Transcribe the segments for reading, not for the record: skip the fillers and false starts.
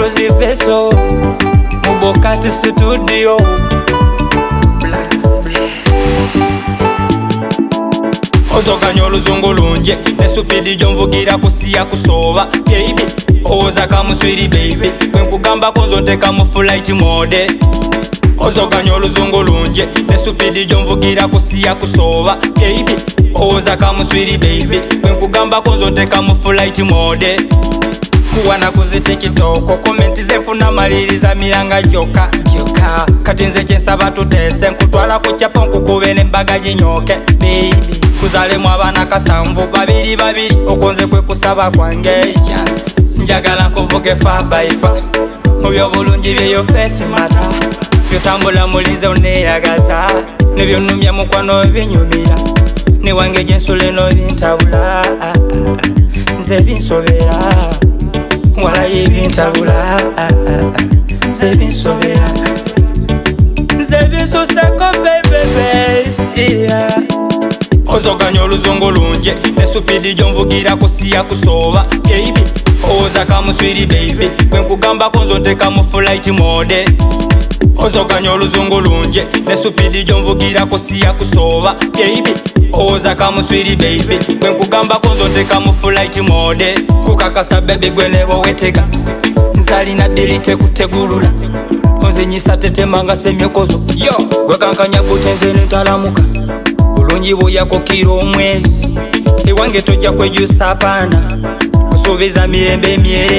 Wiluzi Veso Mubokati Studio Ozokanya oluzungu lunje nesupidi gyonvugira kusiya kusoba baby owoza kamuswiri baby kwenkugamba konzonteka mu flight mode Ozokanya oluzungu lunje nesupidi gyonvugira kusiya kusoba baby owoza kamuswiri baby kwenkugamba konzonteka mu flight mode kuwana kuzite kitoko komenti zefuna maliriza miranga joka kati nze kyensaba tutese nkutwala kucapa nkukube n'embaga ginyoke baby kuzalemu abaana kasanvu babiri okonze kwe kusaba kwange njagala nkuvuge fa by fa mu by'obulungi byeyo face mata byotambula mulinze oneyagaza nebyonumya mukwano binyumira ne wange gyensula eno bintabula nze binsobera wala yebintabula nze binsobera nze binsuseko baby Ozokanya oluzungu lunje nesupidi gyonvugira kusiya kusoba baby owoza kamuswiri baby kwenkugamba konzonteka mu flight mode Ozokanya oluzungu lunje nesupidi gyonvugira kusiya kusoba baby owoza kamuswiri baby kwenkugamba konzonteka mu flight mode kukakasa baby gwe nebo wetega nzalina delete kutegulula onzinyisa tetemanga semyokozo yo gwe kankanya butenze netalamuka bulungi buyako kiro omwezi ewange tojja kwejusa paana kusuubiza mirembe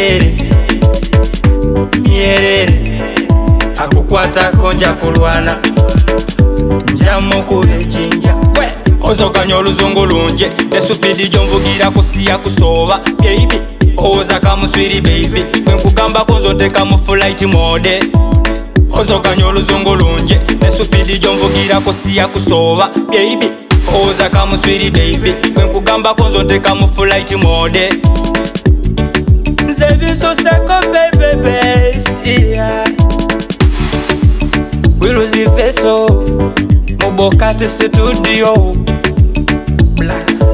myerere akukwatako nja kulwana njamukuba ejinja Ozokanya oluzungu lunje nesupidi gyonvugira kusiya kusoba baby owoza kamuswiri baby kwenkugamba konzonteka mu flight mode Ozokanya oluzungu lunje nesupidi gyonvugira kusiya kusoba baby owoza kamuswiri baby kwenkugamba konzonteka mu flight mode nze binsuseko baby Wiluzi Veso Mubokati Studio Black